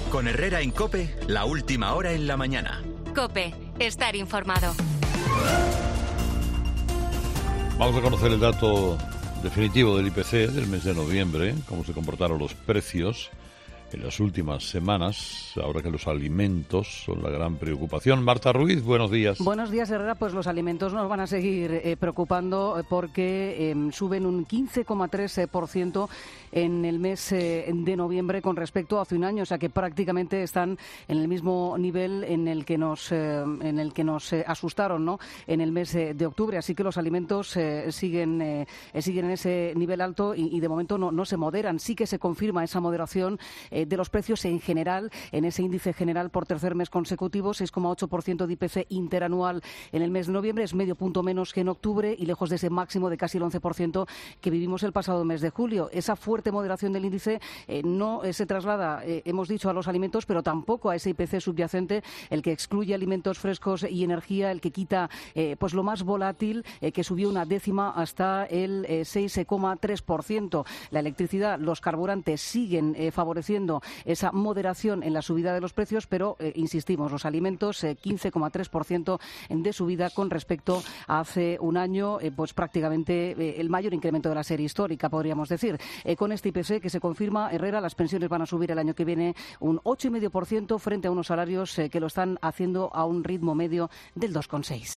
Con Herrera en COPE, la última hora en la mañana. COPE, estar informado. Vamos a conocer el dato definitivo del IPC del mes de noviembre, cómo se comportaron los precios en las últimas semanas, ahora que los alimentos son la gran preocupación. Marta Ruiz, buenos días. Buenos días, Herrera. Pues los alimentos nos van a seguir preocupando porque suben un 15,3% en el mes de noviembre con respecto a hace un año, o sea que prácticamente están en el mismo nivel en el que nos asustaron, ¿no?, en el mes de octubre. Así que los alimentos siguen en ese nivel alto y de momento no se moderan. Sí que se confirma esa moderación de los precios en general, en ese índice general por tercer mes consecutivo, 6,8% de IPC interanual en el mes de noviembre, es medio punto menos que en octubre y lejos de ese máximo de casi el 11% que vivimos el pasado mes de julio. Esa fuerte moderación del índice no se traslada, hemos dicho, a los alimentos, pero tampoco a ese IPC subyacente, el que excluye alimentos frescos y energía, el que quita pues lo más volátil, que subió una décima hasta el 6,3%. La electricidad, los carburantes siguen favoreciendo esa moderación en la subida de los precios, pero insistimos, los alimentos 15,3% de subida con respecto a hace un año, pues prácticamente el mayor incremento de la serie histórica, podríamos decir. Con este IPC que se confirma, Herrera, las pensiones van a subir el año que viene un 8,5% frente a unos salarios que lo están haciendo a un ritmo medio del 2,6%.